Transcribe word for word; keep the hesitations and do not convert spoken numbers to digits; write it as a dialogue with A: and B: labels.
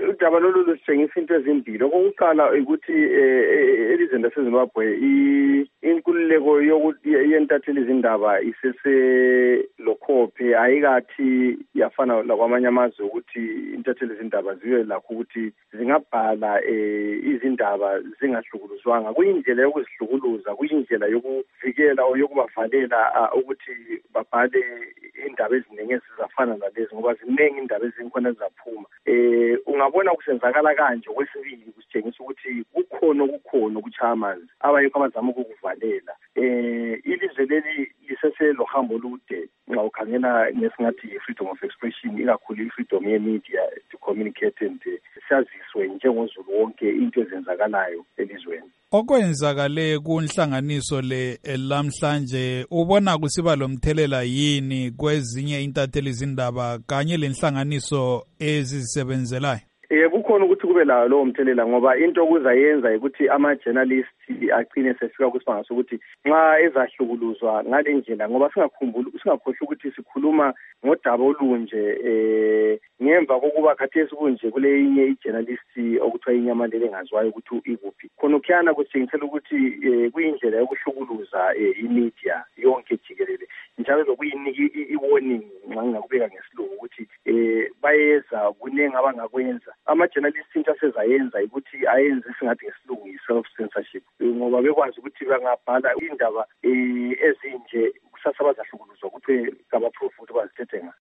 A: udaba lolu lusitshengisa into ezimbili. Okokuqala ukuthi elizweni laseZimbabwe inkululeko yentatheli izindaba isese lokhophe ayikathi yafana lakwamanye amazwe ukuthi intatheli izindaba zibe lakho ukuthi zingabhala izindaba zingahlukuluzwanga. Kuyindlela yokuzihlukuluza, kuyindlela yokuvikela o yokubavalela ukuthi babhale indaba eziningi ezizafana nalezi ngoba ziningi indaba ezinkona ezaphuma. Eh ungabona kusenzakala kanje okwesibili kusitshengisa ukuthi kukhona okukhona ukuchaya amanzi abayikho abazama ukukuvalela. Eh ilizwe leli lisese lohambo olude nxa ukhangela nesingathi freedom of expression, ikakhulu freedom ye media to communicate and saziswe njengozulu wonke into ezenzakalayo elizweni.
B: Okwenzakale kunhlanganiso le lamhlanje ubona kusiba lomthelela yini kwezinye intatheli izindaba kanye lenhlanganiso ezisebenzelayo?
A: Eh kukhona ukuthi kube lawo lo mthelela ngoba into okuzayenza ukuthi ama journalists agcine sefika kusibanga sokuthi nxa ezahlukuluzwa ngale ndlela ngoba singakhumbula singakhohlwa ukuthi sikhuluma ngodaba olunje eh ngemva kokuba khathesi kunje kule inye ijournalist okuthiwa inyamalele engazwayo ukuthi ikuphi khona ukuyana kusitshengisela ukuthi kuyindlela yokuhlukuluza imedia yonke jikelele njalo lokuyinika i-warning nxa ngakubeka ngesilungu ukuthi eh bayeza kunengi abangakwenza. Ama journalists into asezayenza ukuthi ayenze singathi ngesilungu i-self censorship ngoba bekwazi ukuthi bangabhala indaba ezinje kusasa bazahlukuluzwa ukuthi kabaproof ukuthi bazithethe nga